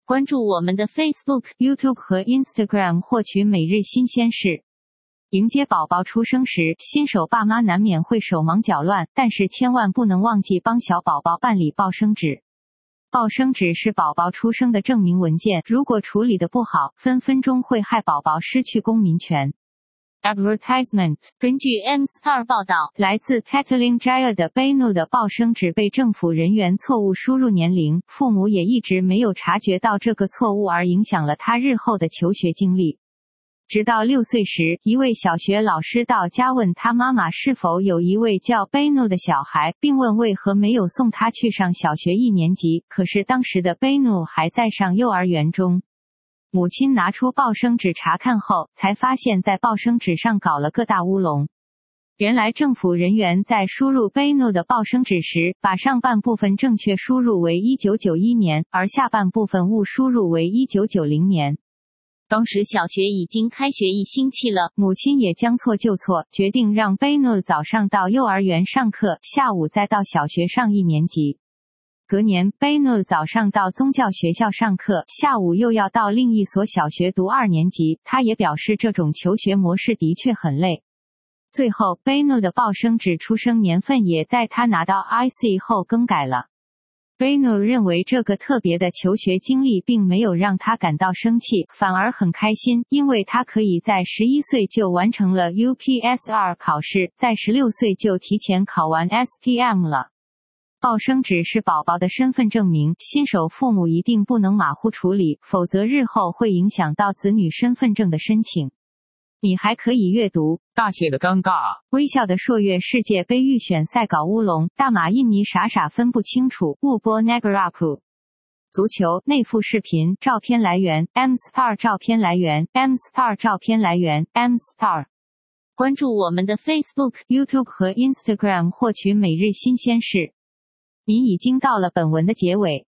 关注我们的 Facebook、YouTube 和 Instagram 获取每日新鲜事。迎接宝宝出生时，新手爸妈难免会手忙脚乱，但是千万不能忘记帮小宝宝办理报生纸。报生纸是宝宝出生的证明文件，如果处理的不好，分分钟会害宝宝失去公民权。Advertisement。 根据 M-Star 报道，来自 Kathleen Jaya 的 Benu 的报生纸被政府人员错误输入年龄，父母也一直没有察觉到这个错误，而影响了他日后的求学经历。直到6岁时，一位小学老师到家问他妈妈是否有一位叫 Benu 的小孩，并问为何没有送他去上小学1年级，可是当时的 Benu 还在上幼儿园中。母亲拿出报生纸查看后，才发现在报生纸上搞了个大乌龙。原来政府人员在输入 Benu 的报生纸时，把上半部分正确输入为1991年，而下半部分误输入为1990年。当时小学已经开学1星期了，母亲也将错就错，决定让 Benu 早上到幼儿园上课，下午再到小学上1年级。隔年 Benu 早上到宗教学校上课，下午又要到另一所小学读2年级，他也表示这种求学模式的确很累。最后 Benu 的报生纸出生年份也在他拿到 IC 后更改了。Benu 认为这个特别的求学经历并没有让他感到生气，反而很开心，因为他可以在11岁就完成了 UPSR 考试，在16岁就提前考完 SPM 了。报生纸是宝宝的身份证明，新手父母一定不能马虎处理，否则日后会影响到子女身份证的申请。你还可以阅读大写的尴尬， 微笑的朔月世界杯预选赛搞乌龙，大马印尼傻傻分不清楚，误播 Negaraku。足球内附视频，照片来源 M-Star， 照片来源 M-Star， 照片来源 M-Star。 关注我们的 Facebook、YouTube 和 Instagram 获取每日新鲜事。你已经到了本文的结尾。